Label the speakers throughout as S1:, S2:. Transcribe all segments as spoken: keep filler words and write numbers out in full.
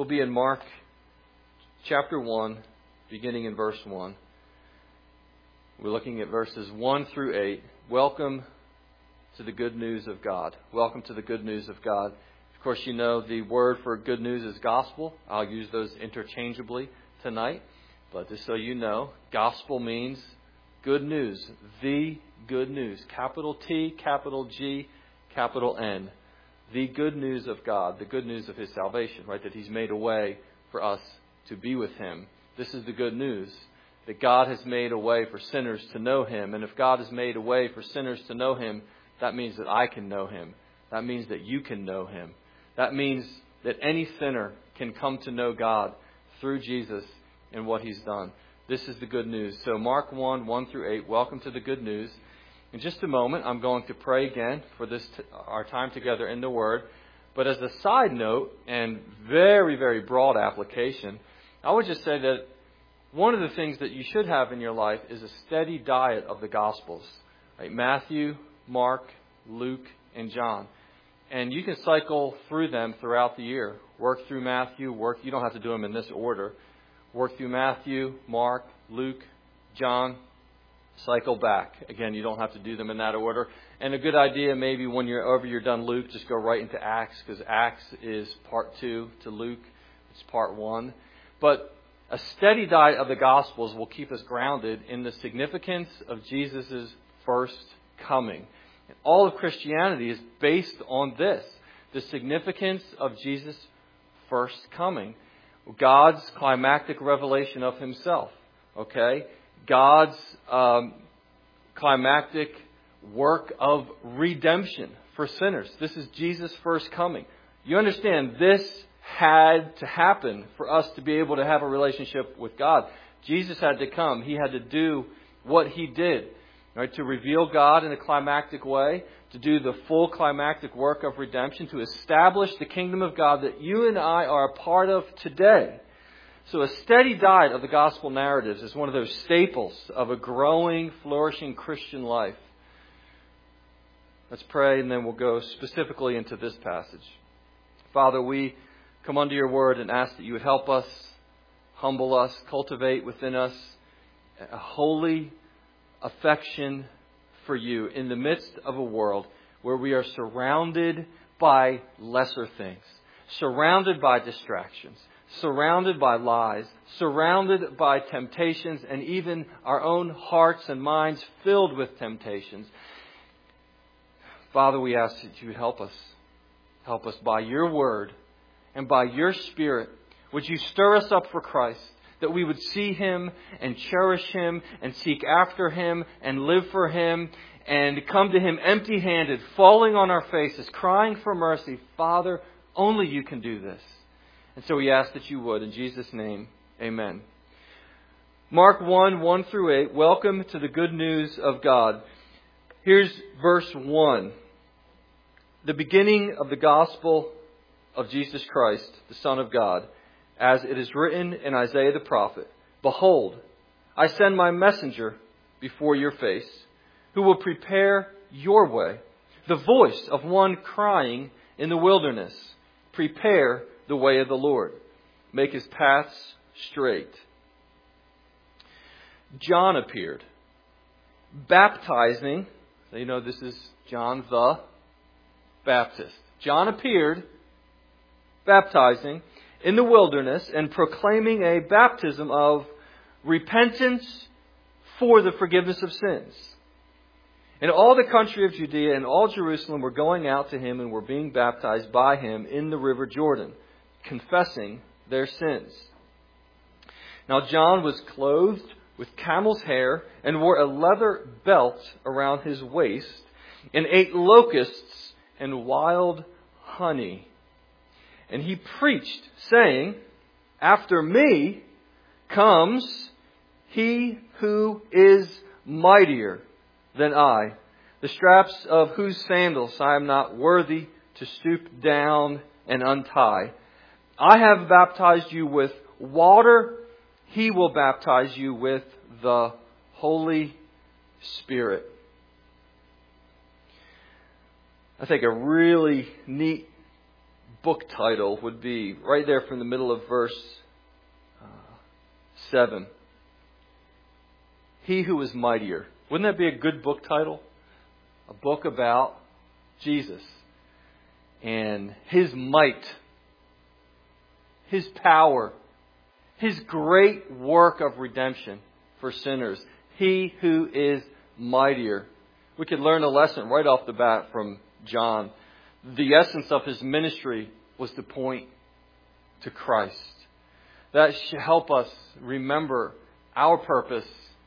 S1: We'll be in Mark chapter one, beginning in verse one. We're looking at verses one through eight. Welcome to the good news of God. Welcome to the good news of God. Of course, you know the word for good news is gospel. I'll use those interchangeably tonight. But just so you know, gospel means good news. The good news. Capital T, capital G, capital N. The good news of God. The good news of His salvation, right? That He's made a way for us to be with Him. This is the good news. That God has made a way for sinners to know Him. And if God has made a way for sinners to know Him, that means that I can know Him. That means that you can know Him. That means that any sinner can come to know God through Jesus and what He's done. This is the good news. So Mark one, one through eight, welcome to the good news. In just a moment, I'm going to pray again for this t- our time together in the Word. But as a side note and very, very broad application, I would just say that one of the things that you should have in your life is a steady diet of the Gospels. Right? Matthew, Mark, Luke, and John. And you can cycle through them throughout the year. Work through Matthew. Work. You don't have to do them in this order. Work through Matthew, Mark, Luke, John. Cycle back. Again, you don't have to do them in that order. And a good idea, maybe when you're over, you're done Luke, just go right into Acts, because Acts is part two to Luke. It's part one. But a steady diet of the Gospels will keep us grounded in the significance of Jesus' first coming. And all of Christianity is based on this, the significance of Jesus' first coming. God's climactic revelation of Himself. Okay? God's um, climactic work of redemption for sinners. This is Jesus' first coming. You understand, this had to happen for us to be able to have a relationship with God. Jesus had to come. He had to do what He did. Right, to reveal God in a climactic way, to do the full climactic work of redemption, to establish the kingdom of God that you and I are a part of today. So a steady diet of the gospel narratives is one of those staples of a growing, flourishing Christian life. Let's pray, and then we'll go specifically into this passage. Father, we come under Your word and ask that You would help us, humble us, cultivate within us a holy affection for You in the midst of a world where we are surrounded by lesser things, surrounded by distractions, surrounded by lies, surrounded by temptations, and even our own hearts and minds filled with temptations. Father, we ask that You would help us. Help us by Your word and by Your Spirit. Would You stir us up for Christ? That we would see Him and cherish Him and seek after Him and live for Him and come to Him empty-handed, falling on our faces, crying for mercy. Father, only You can do this. And so we ask that You would. In Jesus' name, amen. Mark one, one through eight. Welcome to the good news of God. Here's verse one. The beginning of the gospel of Jesus Christ, the Son of God. As it is written in Isaiah the prophet, Behold, I send My messenger before your face, who will prepare your way, the voice of one crying in the wilderness, Prepare the way of the Lord, make His paths straight. John appeared, baptizing. So you know this is John the Baptist. John appeared, baptizing in the wilderness and proclaiming a baptism of repentance for the forgiveness of sins. And all the country of Judea and all Jerusalem were going out to Him and were being baptized by Him in the river Jordan, confessing their sins. Now John was clothed with camel's hair and wore a leather belt around his waist and ate locusts and wild honey. And he preached, saying, After me comes He who is mightier than I, the straps of whose sandals I am not worthy to stoop down and untie. I have baptized you with water. He will baptize you with the Holy Spirit. I think a really neat book title would be right there from the middle of verse uh, seven. He who is mightier. Wouldn't that be a good book title? A book about Jesus and His might, His power, His great work of redemption for sinners. He who is mightier. We could learn a lesson right off the bat from John. The essence of His ministry was to point to Christ. That should help us remember our purpose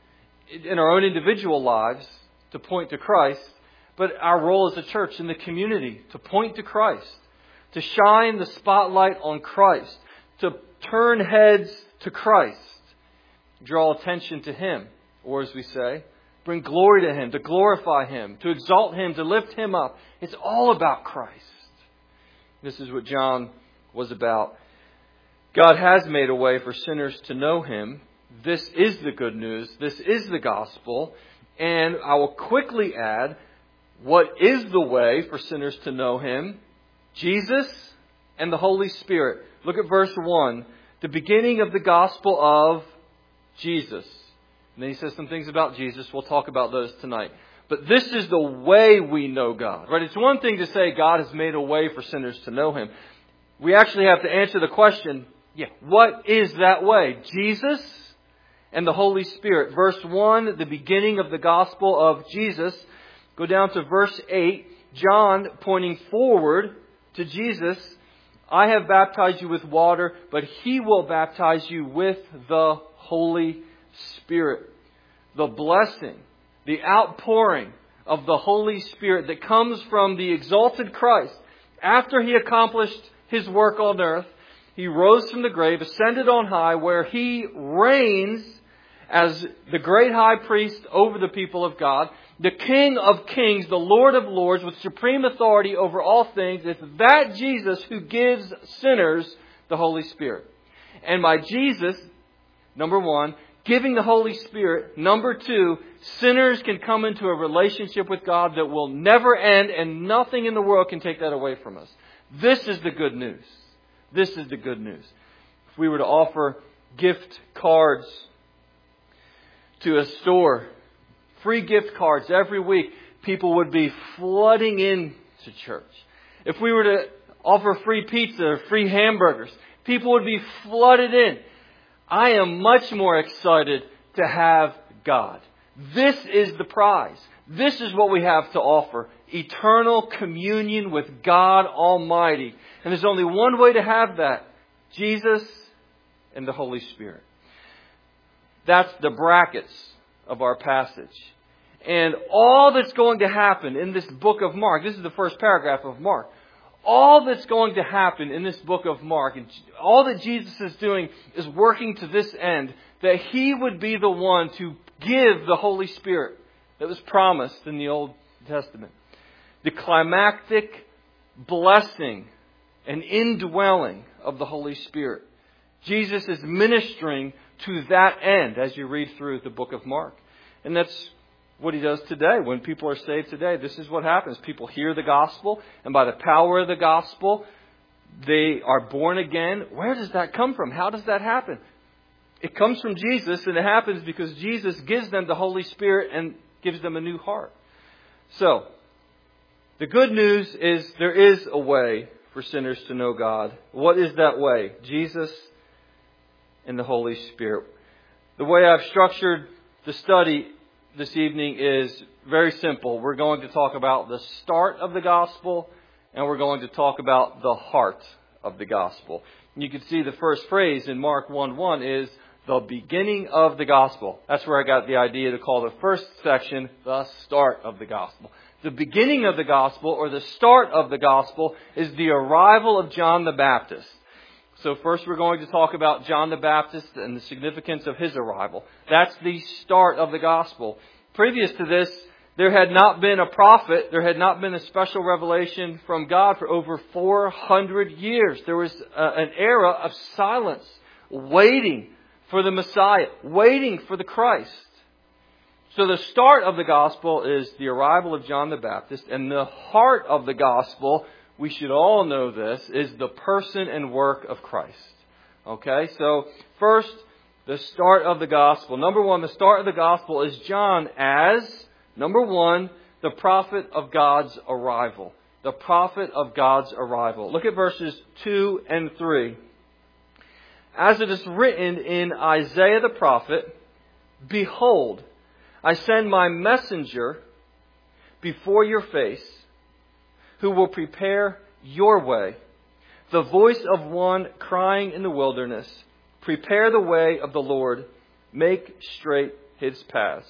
S1: in our own individual lives to point to Christ, but our role as a church in the community to point to Christ, to shine the spotlight on Christ, to turn heads to Christ, draw attention to Him, or as we say, bring glory to Him, to glorify Him, to exalt Him, to lift Him up. It's all about Christ. This is what John was about. God has made a way for sinners to know Him. This is the good news. This is the gospel. And I will quickly add, what is the way for sinners to know Him? Jesus and the Holy Spirit. Look at verse one. The beginning of the gospel of Jesus. And then he says some things about Jesus. We'll talk about those tonight. But this is the way we know God. Right? It's one thing to say God has made a way for sinners to know Him. We actually have to answer the question, yeah, what is that way? Jesus and the Holy Spirit. Verse one, the beginning of the gospel of Jesus. Go down to verse eight. John pointing forward to Jesus. I have baptized you with water, but He will baptize you with the Holy Spirit. The blessing, the outpouring of the Holy Spirit that comes from the exalted Christ. After He accomplished His work on earth, He rose from the grave, ascended on high, where He reigns as the great high priest over the people of God, the King of kings, the Lord of lords, with supreme authority over all things. It's that Jesus who gives sinners the Holy Spirit. And by Jesus, number one, giving the Holy Spirit, number two, sinners can come into a relationship with God that will never end, and nothing in the world can take that away from us. This is the good news. This is the good news. If we were to offer gift cards to a store, free gift cards every week, people would be flooding in to church. If we were to offer free pizza or free hamburgers, people would be flooded in. I am much more excited to have God. This is the prize. This is what we have to offer. Eternal communion with God Almighty. And there's only one way to have that. Jesus and the Holy Spirit. That's the brackets of our passage. And all that's going to happen in this book of Mark, this is the first paragraph of Mark. All that's going to happen in this book of Mark, and all that Jesus is doing is working to this end, that He would be the one to give the Holy Spirit that was promised in the Old Testament. The climactic blessing and indwelling of the Holy Spirit. Jesus is ministering to that end as you read through the book of Mark. And that's what He does today. When people are saved today, this is what happens. People hear the gospel, and by the power of the gospel, they are born again. Where does that come from? How does that happen? It comes from Jesus, and it happens because Jesus gives them the Holy Spirit and gives them a new heart. So, the good news is there is a way for sinners to know God. What is that way? Jesus and the Holy Spirit. The way I've structured the study this evening is very simple. We're going to talk about the start of the gospel, and we're going to talk about the heart of the gospel. And you can see the first phrase in Mark one one is the beginning of the gospel. That's where I got the idea to call the first section the start of the gospel. The beginning of the gospel, or the start of the gospel, is the arrival of John the Baptist. So first we're going to talk about John the Baptist and the significance of his arrival. That's the start of the gospel. Previous to this, there had not been a prophet, there had not been a special revelation from God for over four hundred years. There was a, an era of silence, waiting for the Messiah, waiting for the Christ. So the start of the gospel is the arrival of John the Baptist, and the heart of the gospel we should all know this, is the person and work of Christ. Okay, so first, the start of the gospel. Number one, the start of the gospel is John as, number one, the prophet of God's arrival. The prophet of God's arrival. Look at verses two and three. As it is written in Isaiah the prophet, "Behold, I send my messenger before your face, who will prepare your way. The voice of one crying in the wilderness, prepare the way of the Lord, make straight his paths."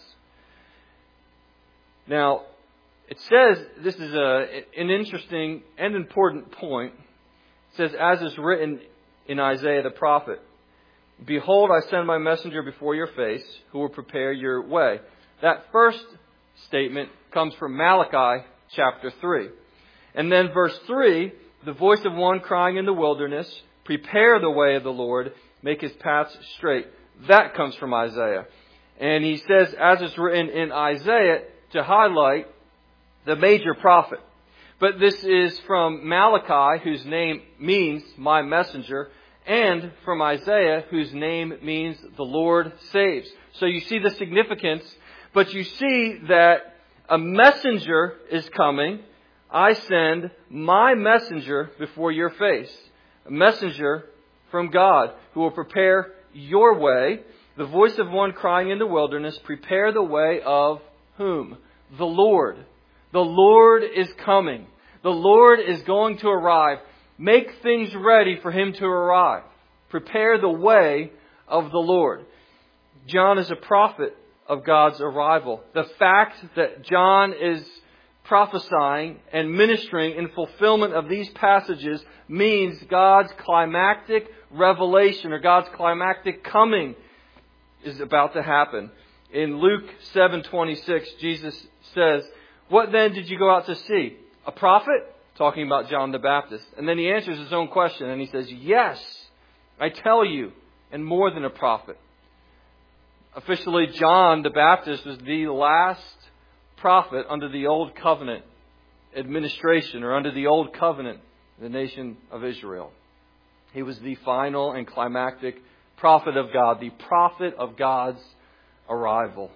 S1: Now, it says, this is a, an interesting and important point. It says, as is written in Isaiah the prophet, "Behold, I send my messenger before your face, who will prepare your way." That first statement comes from Malachi chapter three. And then verse three, "The voice of one crying in the wilderness, prepare the way of the Lord, make his paths straight." That comes from Isaiah. And he says, as it's written in Isaiah, to highlight the major prophet. But this is from Malachi, whose name means my messenger, and from Isaiah, whose name means the Lord saves. So you see the significance, but you see that a messenger is coming. "I send my messenger before your face." A messenger from God who will prepare your way. The voice of one crying in the wilderness, prepare the way of whom? The Lord. The Lord is coming. The Lord is going to arrive. Make things ready for Him to arrive. Prepare the way of the Lord. John is a prophet of God's arrival. The fact that John is prophesying and ministering in fulfillment of these passages means God's climactic revelation or God's climactic coming is about to happen. In Luke seven twenty-six, Jesus says, "What then did you go out to see? A prophet?" Talking about John the Baptist. And then he answers his own question and he says, "Yes, I tell you, and more than a prophet." Officially, John the Baptist was the last prophet under the Old Covenant administration or under the Old Covenant, the nation of Israel. He was the final and climactic prophet of God, the prophet of God's arrival.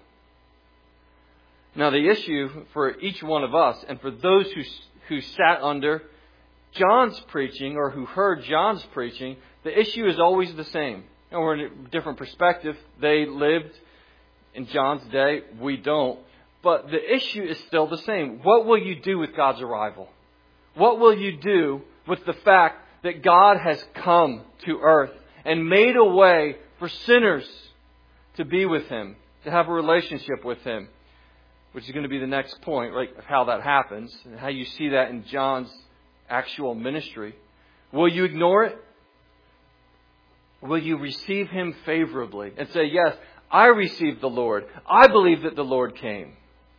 S1: Now, the issue for each one of us and for those who who sat under John's preaching or who heard John's preaching, the issue is always the same. And we're in a different perspective. They lived in John's day. We don't. But the issue is still the same. What will you do with God's arrival? What will you do with the fact that God has come to earth and made a way for sinners to be with Him, to have a relationship with Him? Which is going to be the next point, right, of how that happens and how you see that in John's actual ministry. Will you ignore it? Will you receive Him favorably and say, "Yes, I received the Lord. I believe that the Lord came"?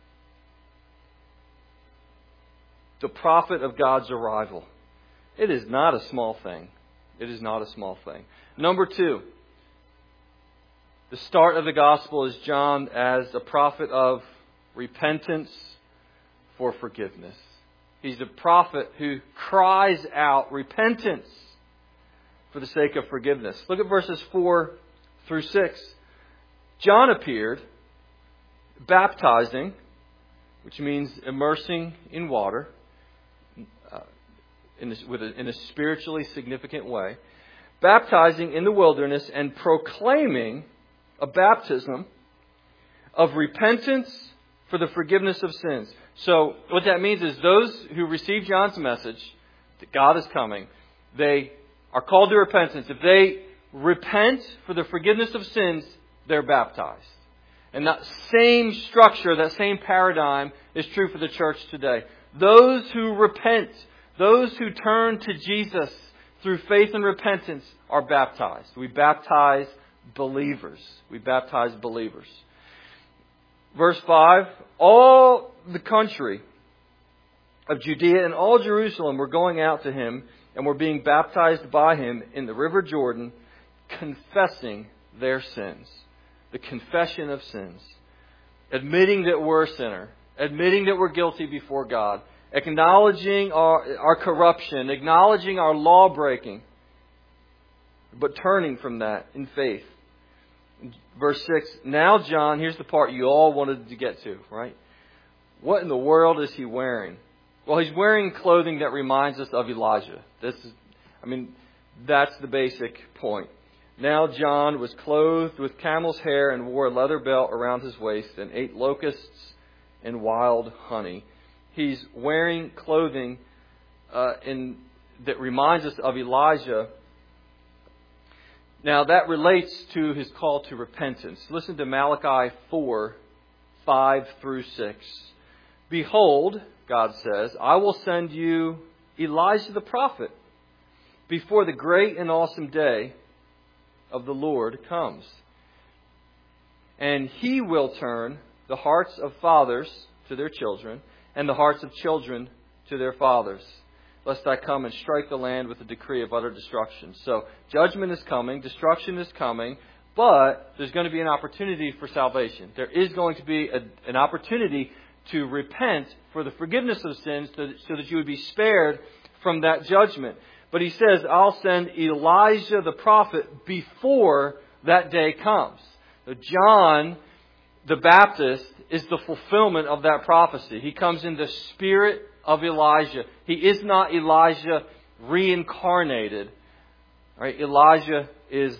S1: The prophet of God's arrival. It is not a small thing. It is not a small thing. Number two, the start of the gospel is John as a prophet of repentance for forgiveness. He's a prophet who cries out repentance for the sake of forgiveness. Look at verses four through six. John appeared baptizing, which means immersing in water, uh, in, a, with a, in a spiritually significant way, baptizing in the wilderness and proclaiming a baptism of repentance for the forgiveness of sins. So what that means is those who receive John's message that God is coming, they are called to repentance. If they repent for the forgiveness of sins, they're baptized. And that same structure, that same paradigm is true for the church today. Those who repent, those who turn to Jesus through faith and repentance are baptized. We baptize believers. We baptize believers. Verse five, all the country of Judea and all Jerusalem were going out to Him and were being baptized by Him in the river Jordan, confessing their sins. The confession of sins. Admitting that we're a sinner. Admitting that we're guilty before God. acknowledging our, our corruption, acknowledging our law breaking, but turning from that in faith. Verse six, now John, here's the part you all wanted to get to, right? What in the world is he wearing? Well, he's wearing clothing that reminds us of Elijah. This is, I mean, that's the basic point. Now John was clothed with camel's hair and wore a leather belt around his waist and ate locusts and wild honey. He's wearing clothing uh, in, that reminds us of Elijah. Now that relates to his call to repentance. Listen to Malachi four, five through six. Behold, God says, I will send you Elijah the prophet before the great and awesome day of the Lord comes. And he will turn the hearts of fathers to their children and the hearts of children to their fathers, lest I come and strike the land with a decree of utter destruction. So judgment is coming, destruction is coming, but there's going to be an opportunity for salvation. There is going to be a, an opportunity to repent for the forgiveness of sins so that, so that you would be spared from that judgment. But he says, I'll send Elijah the prophet before that day comes. So John the Baptist is the fulfillment of that prophecy. He comes in the spirit of Elijah. He is not Elijah reincarnated. Right? Elijah is,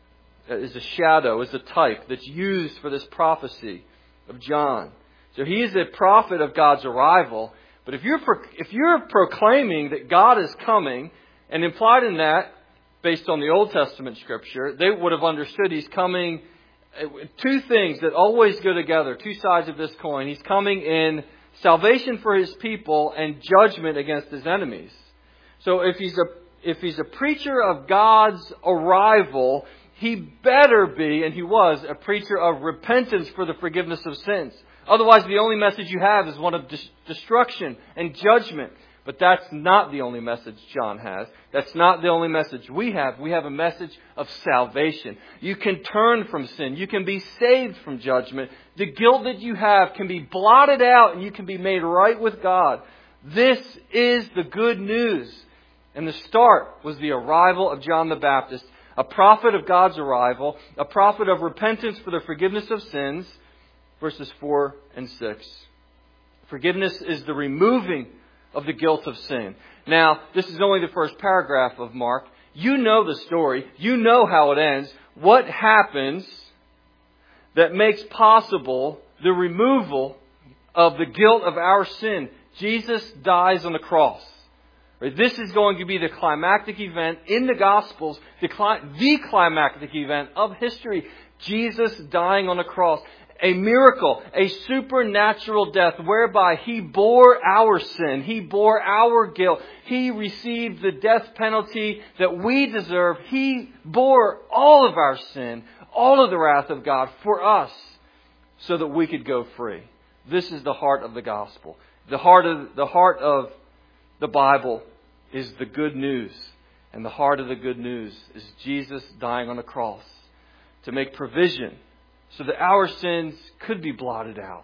S1: is a shadow, is a type that's used for this prophecy of John. So he is a prophet of God's arrival. But if you're pro- if you're proclaiming that God is coming, and implied in that, based on the Old Testament Scripture, they would have understood He's coming. Two things that always go together, two sides of this coin. He's coming in salvation for His people and judgment against His enemies. So if he's a if he's a preacher of God's arrival, he better be, and he was, a preacher of repentance for the forgiveness of sins. Otherwise, the only message you have is one of destruction and judgment. But that's not the only message John has. That's not the only message we have. We have a message of salvation. You can turn from sin. You can be saved from judgment. The guilt that you have can be blotted out and you can be made right with God. This is the good news. And the start was the arrival of John the Baptist, a prophet of God's arrival, a prophet of repentance for the forgiveness of sins. Verses four and six. Forgiveness is the removing of the guilt of sin. Now, this is only the first paragraph of Mark. You know the story. You know how it ends. What happens that makes possible the removal of the guilt of our sin? Jesus dies on the cross. This is going to be the climactic event in the Gospels, the, the climactic event of history. Jesus dying on the cross. A miracle, a supernatural death whereby He bore our sin. He bore our guilt. He received the death penalty that we deserve. He bore all of our sin, all of the wrath of God for us so that we could go free. This is the heart of the gospel. The heart of, the heart of the Bible is the good news. And the heart of the good news is Jesus dying on the cross to make provision so that our sins could be blotted out.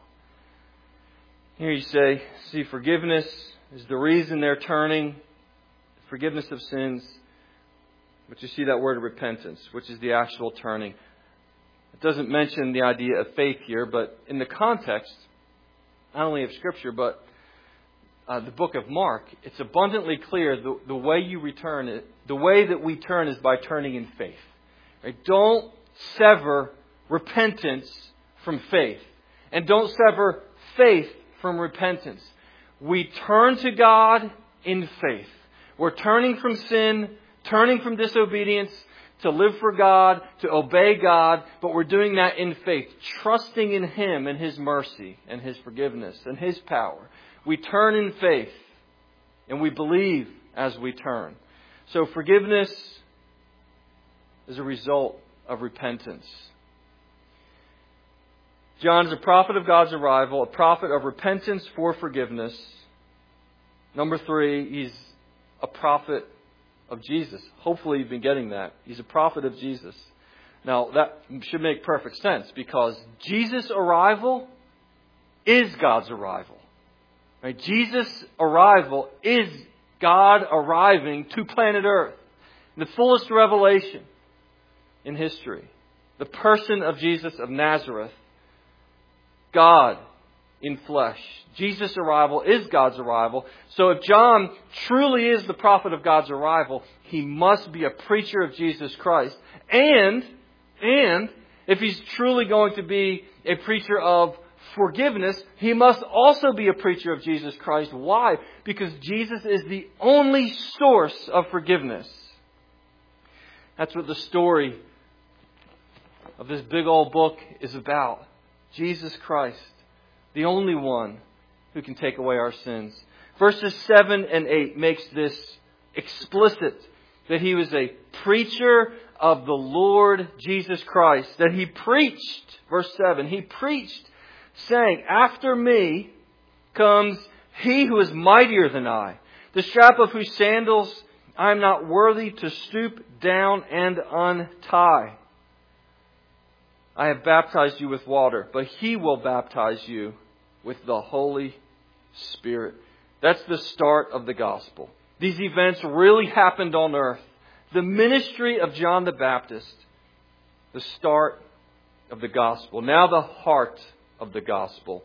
S1: Here you say, see, forgiveness is the reason they're turning. Forgiveness of sins. But you see that word repentance, which is the actual turning. It doesn't mention the idea of faith here, but in the context, not only of Scripture, but uh, the book of Mark, it's abundantly clear the, the way you return it, the way that we turn is by turning in faith. Right? Don't sever repentance from faith. And don't sever faith from repentance. We turn to God in faith. We're turning from sin, turning from disobedience, to live for God, to obey God, but we're doing that in faith, trusting in Him and His mercy and His forgiveness and His power. We turn in faith and we believe as we turn. So forgiveness is a result of repentance. John is a prophet of God's arrival, a prophet of repentance for forgiveness. Number three, he's a prophet of Jesus. Hopefully you've been getting that. He's a prophet of Jesus. Now that should make perfect sense because Jesus' arrival is God's arrival. Right? Jesus' arrival is God arriving to planet Earth. The fullest revelation in history. The person of Jesus of Nazareth. God in flesh. Jesus' arrival is God's arrival. So if John truly is the prophet of God's arrival, he must be a preacher of Jesus Christ. And, and, if he's truly going to be a preacher of forgiveness, he must also be a preacher of Jesus Christ. Why? Because Jesus is the only source of forgiveness. That's what the story of this big old book is about. Jesus Christ, the only one who can take away our sins. Verses seven and eight makes this explicit, that he was a preacher of the Lord Jesus Christ. That he preached, verse seven, he preached saying, after me comes he who is mightier than I, the strap of whose sandals I am not worthy to stoop down and untie. I have baptized you with water, but he will baptize you with the Holy Spirit. That's the start of the gospel. These events really happened on earth. The ministry of John the Baptist, the start of the gospel. Now the heart of the gospel.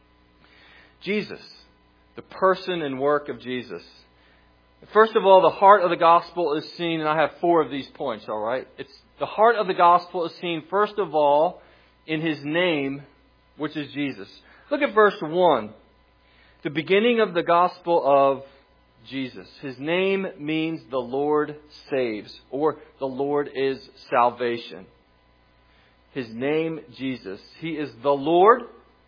S1: Jesus, the person and work of Jesus. First of all, the heart of the gospel is seen, and I have four of these points, all right? It's the heart of the gospel is seen, first of all, in his name, which is Jesus. Look at verse one. The beginning of the gospel of Jesus. His name means the Lord saves, or the Lord is salvation. His name, Jesus. He is the Lord,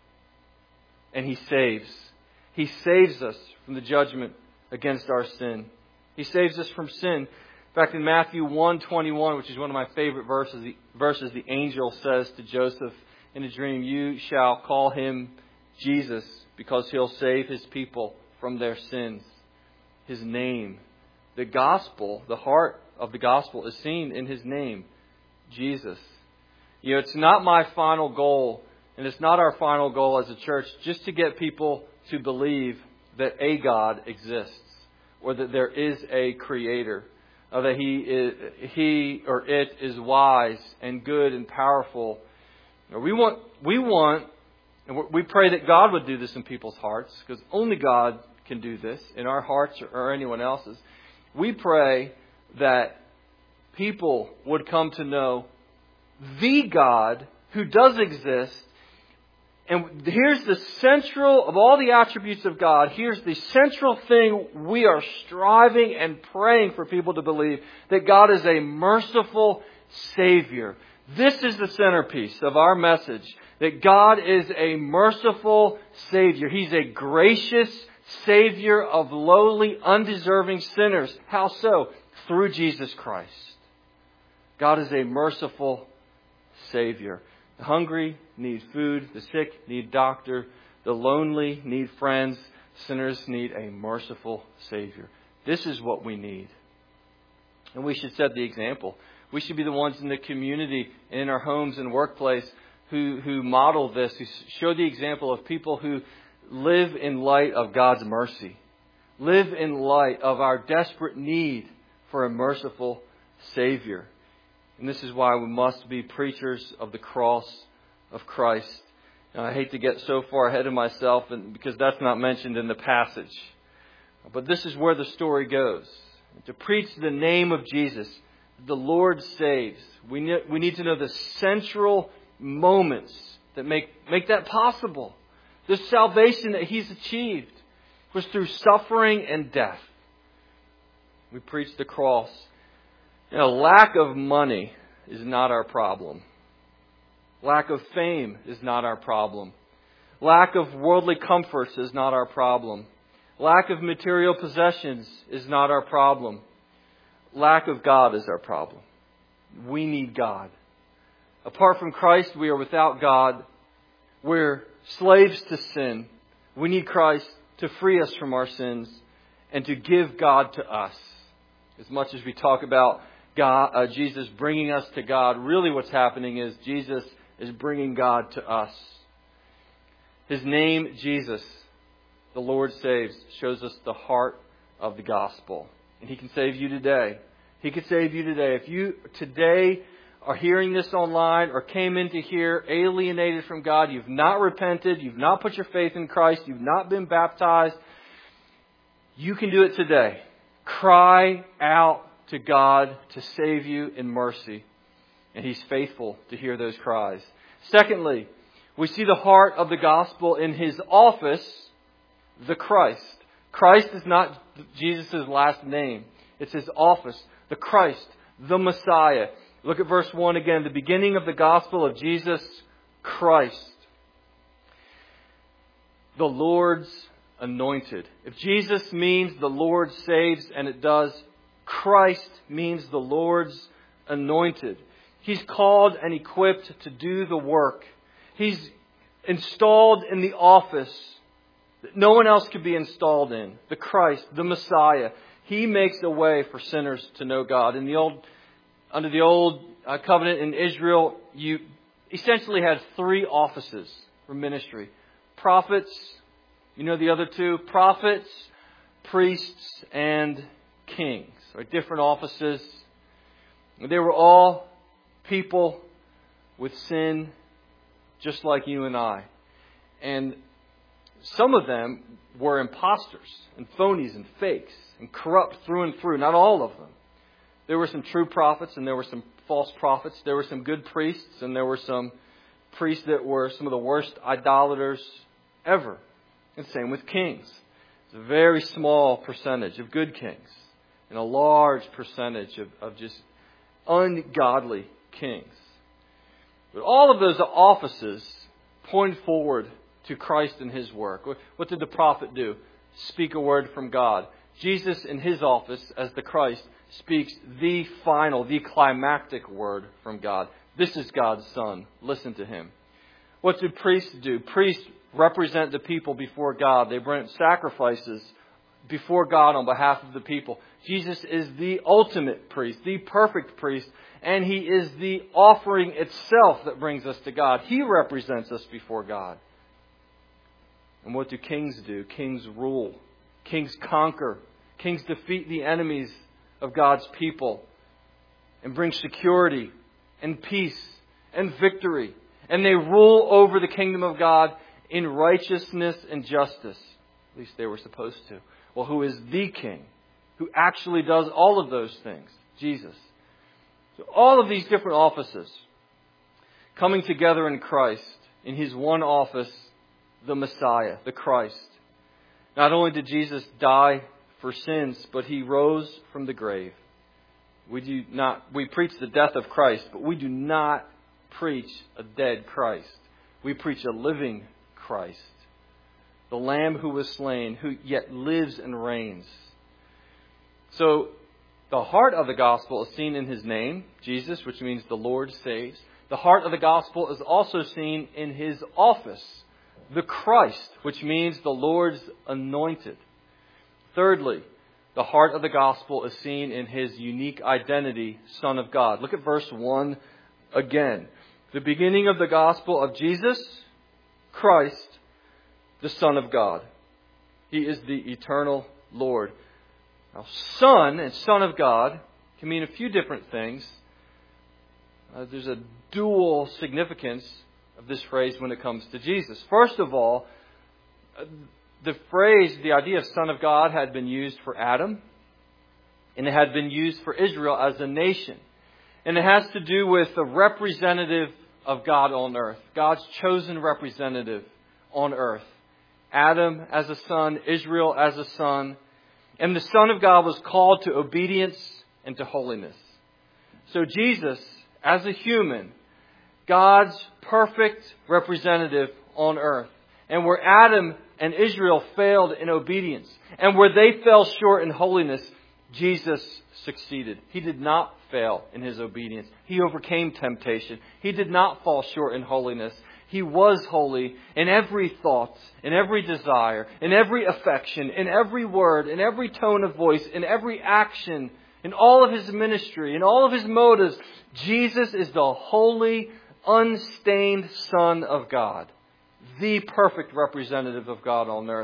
S1: and he saves. He saves us from the judgment against our sin. He saves us from sin. In fact, in Matthew one twenty-one, which is one of my favorite verses, the, verses, the angel says to Joseph in a dream, you shall call him Jesus, because he'll save his people from their sins. His name. The gospel, the heart of the gospel is seen in his name, Jesus. You know, it's not my final goal, and it's not our final goal as a church, just to get people to believe that a God exists, or that there is a creator, or that he is, he or it is wise and good and powerful. We want, we want, and we pray that God would do this in people's hearts, because only God can do this in our hearts or anyone else's. We pray that people would come to know the God who does exist. And here's the central of all the attributes of God. Here's the central thing we are striving and praying for people to believe, that God is a merciful Savior. This is the centerpiece of our message, that God is a merciful Savior. He's a gracious Savior of lowly, undeserving sinners. How so? Through Jesus Christ. God is a merciful Savior. The hungry need food. The sick need doctor. The lonely need friends. Sinners need a merciful Savior. This is what we need. And we should set the example. We should be the ones in the community and in our homes and workplace who, who model this, who show the example of people who live in light of God's mercy. Live in light of our desperate need for a merciful Savior. And this is why we must be preachers of the cross of Christ. Now, I hate to get so far ahead of myself, and because that's not mentioned in the passage. But this is where the story goes. To preach the name of Jesus, the Lord saves. We need, we need to know the central moments that make, make that possible. The salvation that He's achieved was through suffering and death. We preach the cross. You know, lack of money is not our problem. Lack of fame is not our problem. Lack of worldly comforts is not our problem. Lack of material possessions is not our problem. Lack of God is our problem. We need God. Apart from Christ, we are without God. We're slaves to sin. We need Christ to free us from our sins and to give God to us. As much as we talk about God, uh, Jesus bringing us to God, really what's happening is Jesus is bringing God to us. His name, Jesus, the Lord saves, shows us the heart of the gospel. And He can save you today. He can save you today. If you today are hearing this online or came into here alienated from God, you've not repented, you've not put your faith in Christ, you've not been baptized, you can do it today. Cry out to God to save you in mercy. And He's faithful to hear those cries. Secondly, we see the heart of the gospel in His office, the Christ. Christ is not Jesus' last name. It's His office, the Christ, the Messiah. Look at verse one again, the beginning of the gospel of Jesus Christ, the Lord's anointed. If Jesus means the Lord saves, and it does, Christ means the Lord's anointed. He's called and equipped to do the work. He's installed in the office that no one else could be installed in. The Christ, the Messiah. He makes a way for sinners to know God. In the old Under the old uh, covenant in Israel, you essentially had three offices for ministry. Prophets, you know the other two, prophets, priests, and kings. Right? Different offices. They were all people with sin, just like you and I. And some of them were imposters and phonies and fakes and corrupt through and through. Not all of them. There were some true prophets and there were some false prophets. There were some good priests and there were some priests that were some of the worst idolaters ever. And same with kings. It's a very small percentage of good kings and a large percentage of, of just ungodly kings. But all of those offices point forward to Christ and His work. What did the prophet do? Speak a word from God. Jesus in His office as the Christ speaks the final, the climactic word from God. This is God's Son. Listen to Him. What do priests do? Priests represent the people before God. They bring sacrifices before God on behalf of the people. Jesus is the ultimate priest, the perfect priest, and He is the offering itself that brings us to God. He represents us before God. And what do kings do? Kings rule. Kings conquer. Kings defeat the enemies of God's people and bring security and peace and victory. And they rule over the kingdom of God in righteousness and justice. At least they were supposed to. Well, who is the king? Who actually does all of those things? Jesus. So all of these different offices coming together in Christ, in His one office, the Messiah, the Christ. Not only did Jesus die for sins, but He rose from the grave. We do not, we preach the death of Christ, but we do not preach a dead Christ. We preach a living Christ. The Lamb who was slain, who yet lives and reigns. So, the heart of the gospel is seen in His name, Jesus, which means the Lord saves. The heart of the gospel is also seen in His office, the Christ, which means the Lord's anointed. Thirdly, the heart of the gospel is seen in His unique identity, Son of God. Look at verse one again. The beginning of the gospel of Jesus Christ, the Son of God. He is the eternal Lord. Now, Son and Son of God can mean a few different things. Uh, there's a dual significance of this phrase when it comes to Jesus. First of all, uh, the phrase, the idea of Son of God had been used for Adam, and it had been used for Israel as a nation. And it has to do with the representative of God on earth, God's chosen representative on earth. Adam as a son, Israel as a son. And the Son of God was called to obedience and to holiness. So Jesus, as a human, God's perfect representative on earth. And where Adam and Israel failed in obedience, and where they fell short in holiness, Jesus succeeded. He did not fail in His obedience. He overcame temptation. He did not fall short in holiness. He was holy in every thought, in every desire, in every affection, in every word, in every tone of voice, in every action, in all of His ministry, in all of His motives. Jesus is the holy, unstained Son of God, the perfect representative of God on earth.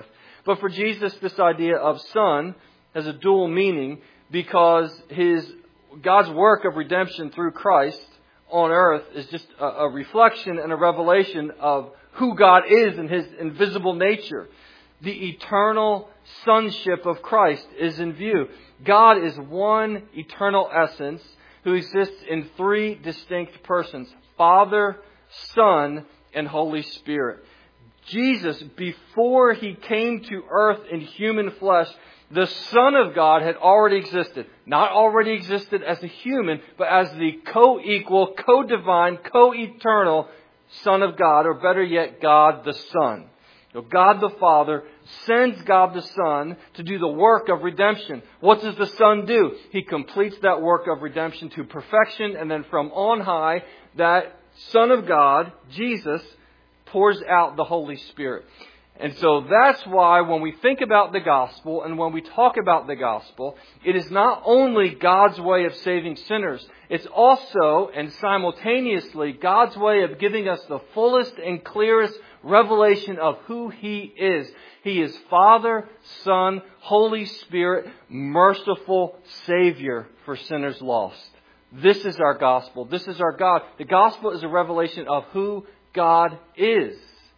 S1: But for Jesus, this idea of Son has a dual meaning because His God's work of redemption through Christ on earth is just a, a reflection and a revelation of who God is in His invisible nature. The eternal sonship of Christ is in view. God is one eternal essence who exists in three distinct persons: Father, Son, and Holy Spirit. Jesus, before He came to earth in human flesh, the Son of God had already existed. Not already existed as a human, but as the co-equal, co-divine, co-eternal Son of God, or better yet, God the Son. So God the Father sends God the Son to do the work of redemption. What does the Son do? He completes that work of redemption to perfection, and then from on high, that Son of God, Jesus, pours out the Holy Spirit. And so that's why when we think about the gospel and when we talk about the gospel, it is not only God's way of saving sinners, it's also and simultaneously God's way of giving us the fullest and clearest revelation of who He is. He is Father, Son, Holy Spirit, merciful Savior for sinners lost. This is our gospel. This is our God. The gospel is a revelation of who God is.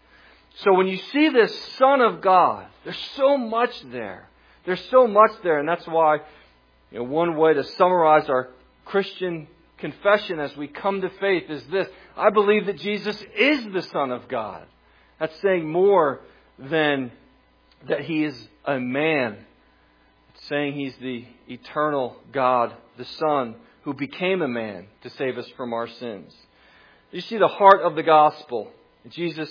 S1: So when you see this Son of God, there's so much there. There's so much there. And that's why, you know, one way to summarize our Christian confession as we come to faith is this: I believe that Jesus is the Son of God. That's saying more than that He is a man. It's saying He's the eternal God, the Son, who became a man to save us from our sins. You see the heart of the gospel. Jesus,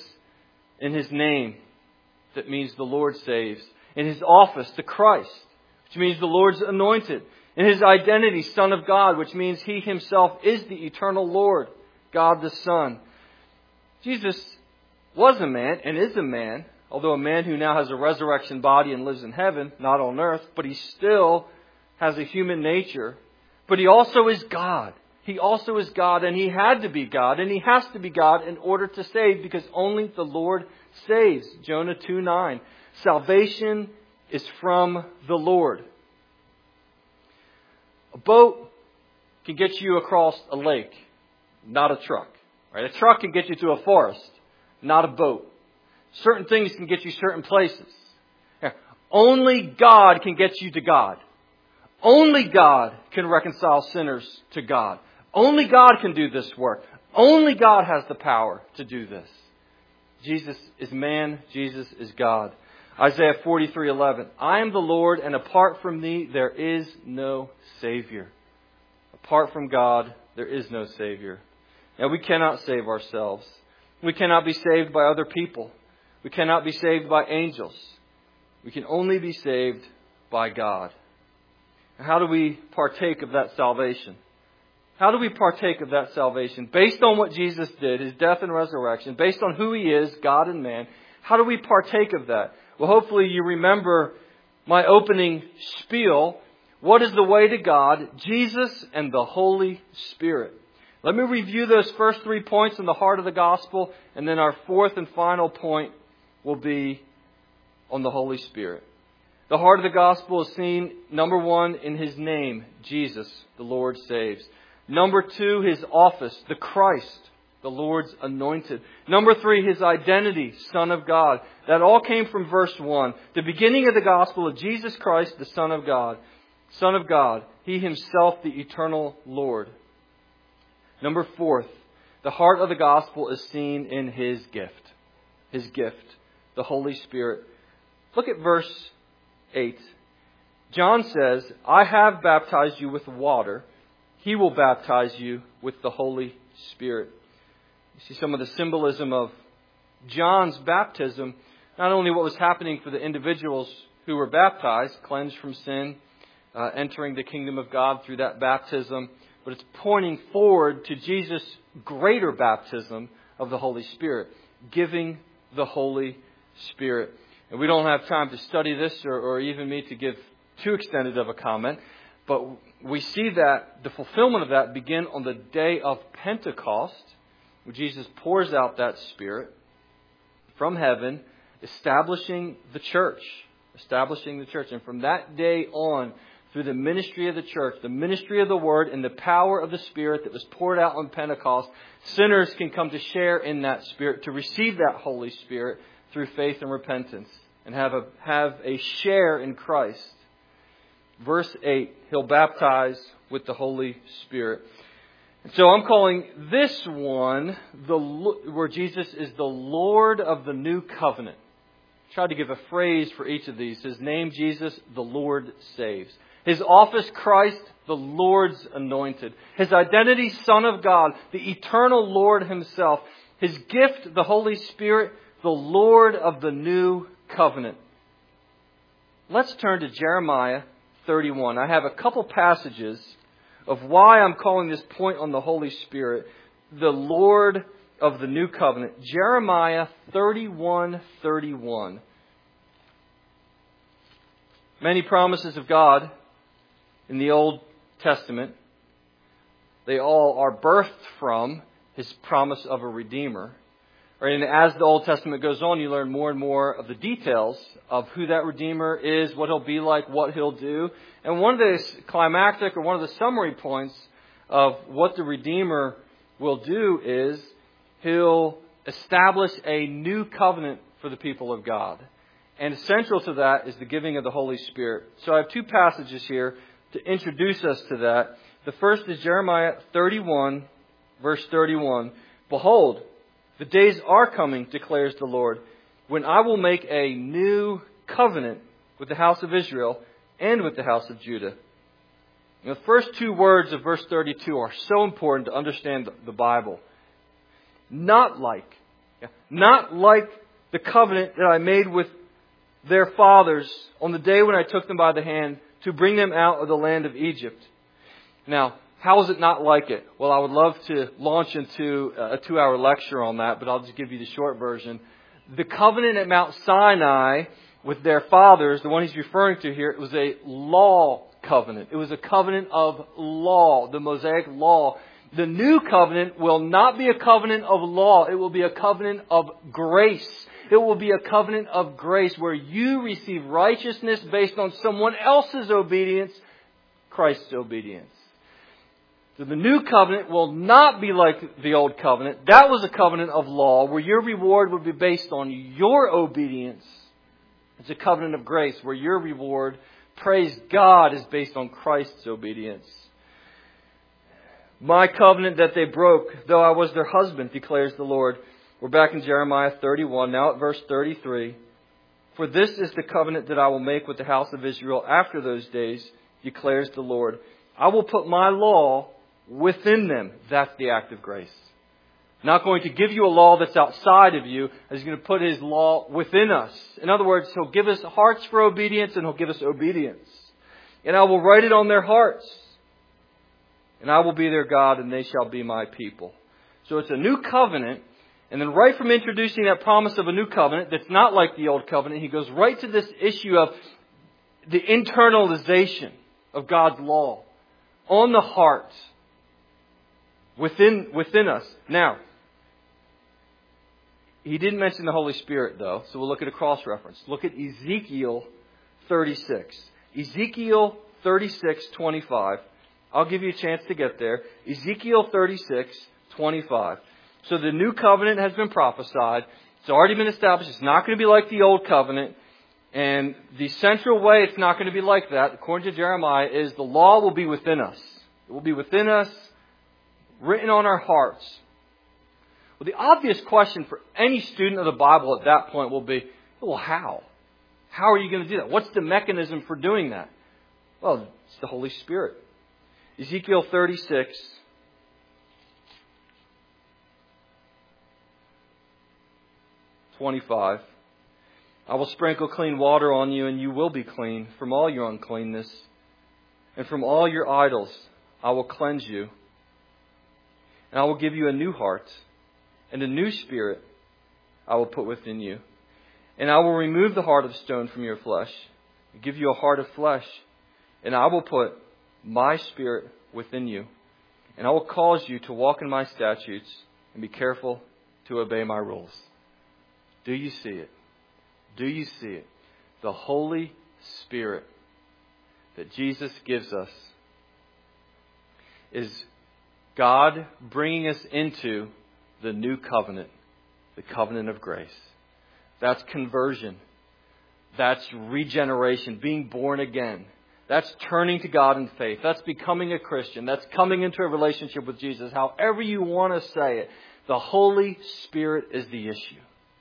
S1: in His name, that means the Lord saves. In His office, the Christ, which means the Lord's anointed. In His identity, Son of God, which means He Himself is the eternal Lord, God the Son. Jesus was a man and is a man, although a man who now has a resurrection body and lives in heaven, not on earth, but He still has a human nature. But He also is God. He also is God, and He had to be God, and He has to be God in order to save, because only the Lord saves. Jonah two nine. Salvation is from the Lord. A boat can get you across a lake, not a truck. Right? A truck can get you to a forest, not a boat. Certain things can get you certain places. Only God can get you to God. Only God can reconcile sinners to God. Only God can do this work. Only God has the power to do this. Jesus is man. Jesus is God. Isaiah forty-three eleven. I am the Lord, and apart from me there is no Savior. Apart from God there is no Savior. Now we cannot save ourselves. We cannot be saved by other people. We cannot be saved by angels. We can only be saved by God. How do we partake of that salvation? How do we partake of that salvation? Based on what Jesus did, His death and resurrection, based on who He is, God and man, how do we partake of that? Well, hopefully you remember my opening spiel. What is the way to God? Jesus and the Holy Spirit. Let me review those first three points in the heart of the gospel, and then our fourth and final point will be on the Holy Spirit. The heart of the gospel is seen, number one, in His name, Jesus, the Lord saves. Number two, His office, the Christ, the Lord's anointed. Number three, His identity, Son of God. That all came from verse one. The beginning of the gospel of Jesus Christ, the Son of God. Son of God, He Himself, the eternal Lord. Number fourth, the heart of the gospel is seen in His gift. His gift, the Holy Spirit. Look at verse eight. John says, I have baptized you with water. He will baptize you with the Holy Spirit. You see some of the symbolism of John's baptism. Not only what was happening for the individuals who were baptized, cleansed from sin, uh, entering the kingdom of God through that baptism, but it's pointing forward to Jesus' greater baptism of the Holy Spirit, giving the Holy Spirit. And we don't have time to study this or, or even me to give too extended of a comment, but we see that the fulfillment of that begin on the day of Pentecost, where Jesus pours out that Spirit from heaven, establishing the church. Establishing the church. And from that day on, through the ministry of the church, the ministry of the Word, and the power of the Spirit that was poured out on Pentecost, sinners can come to share in that Spirit, to receive that Holy Spirit through faith and repentance, and have a, have a share in Christ. Verse eight, He'll baptize with the Holy Spirit. And so I'm calling this one the where Jesus is the Lord of the New Covenant. I tried to give a phrase for each of these. His name, Jesus, the Lord saves. His office, Christ, the Lord's anointed. His identity, Son of God, the eternal Lord Himself. His gift, the Holy Spirit, the Lord of the New Covenant. Let's turn to Jeremiah thirty-one. I have a couple passages of why I'm calling this point on the Holy Spirit the Lord of the New Covenant. Jeremiah thirty-one thirty-one. Many promises of God in the Old Testament, they all are birthed from His promise of a Redeemer. And as the Old Testament goes on, you learn more and more of the details of who that Redeemer is, what He'll be like, what He'll do. And one of the climactic or one of the summary points of what the Redeemer will do is He'll establish a new covenant for the people of God. And central to that is the giving of the Holy Spirit. So I have two passages here to introduce us to that. The first is Jeremiah thirty-one, verse thirty-one. Behold, the days are coming, declares the Lord, when I will make a new covenant with the house of Israel and with the house of Judah. And the first two words of verse thirty-two are so important to understand the Bible. Not like, not like the covenant that I made with their fathers on the day when I took them by the hand to bring them out of the land of Egypt. Now, how is it not like it? Well, I would love to launch into a two-hour lecture on that, but I'll just give you the short version. The covenant at Mount Sinai with their fathers, the one he's referring to here, it was a law covenant. It was a covenant of law, the Mosaic law. The new covenant will not be a covenant of law. It will be a covenant of grace. It will be a covenant of grace where you receive righteousness based on someone else's obedience, Christ's obedience. So the new covenant will not be like the old covenant. That was a covenant of law where your reward would be based on your obedience. It's a covenant of grace where your reward, praise God, is based on Christ's obedience. My covenant that they broke, though I was their husband, declares the Lord. We're back in Jeremiah thirty-one, now at verse thirty-three. For this is the covenant that I will make with the house of Israel after those days, declares the Lord. I will put my law within them. That's the act of grace. Not going to give you a law that's outside of you. He's going to put His law within us. In other words, He'll give us hearts for obedience and He'll give us obedience. And I will write it on their hearts. And I will be their God and they shall be my people. So it's a new covenant. And then right from introducing that promise of a new covenant that's not like the old covenant, he goes right to this issue of the internalization of God's law on the heart within, within us. Now, he didn't mention the Holy Spirit, though, so we'll look at a cross-reference. Look at Ezekiel thirty-six. Ezekiel thirty-six twenty-five. I'll give you a chance to get there. Ezekiel thirty-six twenty-five. So the new covenant has been prophesied. It's already been established. It's not going to be like the old covenant. And the central way it's not going to be like that, according to Jeremiah, is the law will be within us. It will be within us, written on our hearts. Well, the obvious question for any student of the Bible at that point will be, well, how? How are you going to do that? What's the mechanism for doing that? Well, it's the Holy Spirit. Ezekiel thirty-six. twenty-five. I will sprinkle clean water on you, and you will be clean from all your uncleanness. And from all your idols I will cleanse you. And I will give you a new heart, and a new spirit I will put within you. And I will remove the heart of stone from your flesh, and give you a heart of flesh. And I will put my spirit within you. And I will cause you to walk in my statutes, and be careful to obey my rules. Do you see it? Do you see it? The Holy Spirit that Jesus gives us is God bringing us into the new covenant, the covenant of grace. That's conversion. That's regeneration, being born again. That's turning to God in faith. That's becoming a Christian. That's coming into a relationship with Jesus. However you want to say it, the Holy Spirit is the issue.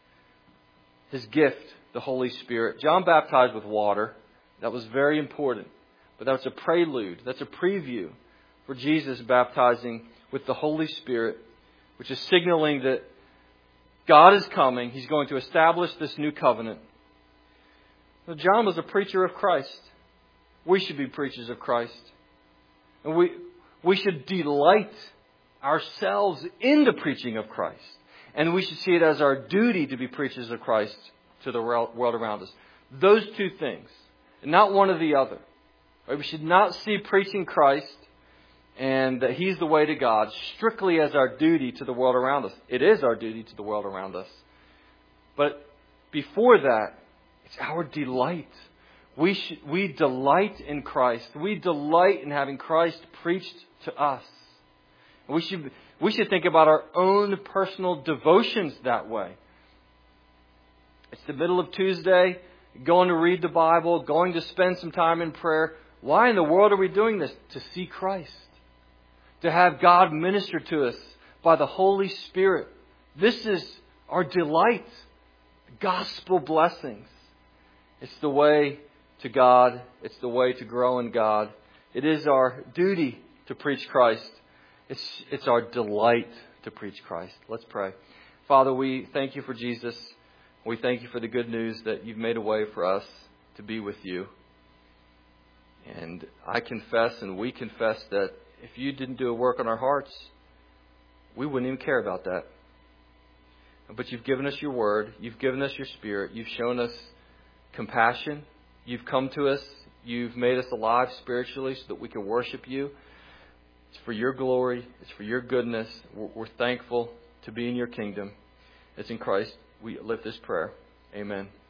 S1: His gift, the Holy Spirit. John baptized with water. That was very important. But that's a prelude. That's a preview for Jesus baptizing with the Holy Spirit, which is signaling that God is coming. He's going to establish this new covenant. Now, John was a preacher of Christ. We should be preachers of Christ. And we, we should delight ourselves in the preaching of Christ. And we should see it as our duty to be preachers of Christ to the world around us. Those two things, and not one or the other. Right? We should not see preaching Christ and that He's the way to God strictly as our duty to the world around us. It is our duty to the world around us. But before that, it's our delight. We should, we delight in Christ. We delight in having Christ preached to us. We should, we should think about our own personal devotions that way. It's the middle of Tuesday, going to read the Bible, going to spend some time in prayer. Why in the world are we doing this? To see Christ. To have God minister to us by the Holy Spirit. This is our delight. Gospel blessings. It's the way to God. It's the way to grow in God. It is our duty to preach Christ. It's, it's our delight to preach Christ. Let's pray. Father, we thank You for Jesus. We thank You for the good news that You've made a way for us to be with You. And I confess and we confess that if You didn't do a work on our hearts, we wouldn't even care about that. But You've given us Your Word. You've given us Your Spirit. You've shown us compassion. You've come to us. You've made us alive spiritually so that we can worship You. It's for Your glory. It's for Your goodness. We're, we're thankful to be in Your kingdom. It's in Christ we lift this prayer. Amen.